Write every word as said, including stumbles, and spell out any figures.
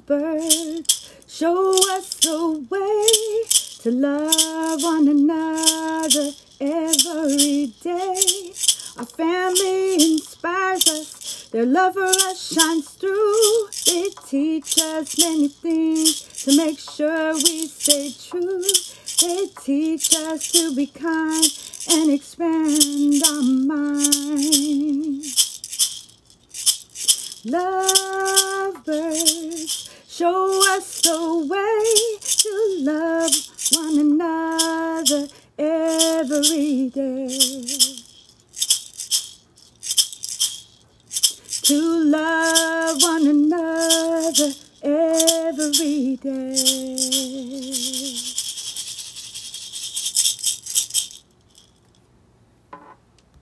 Lovebirds, show us the way to love one another every day. Our family inspires us, their love for us shines through. They teach us many things to make sure we stay true. They teach us to be kind and expand our minds. Lovebirds, show us the way to love one another every day. To love one another every day.